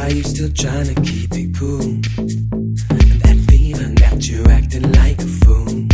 you still trying to keep it cool? And that feeling that you're acting like a fool.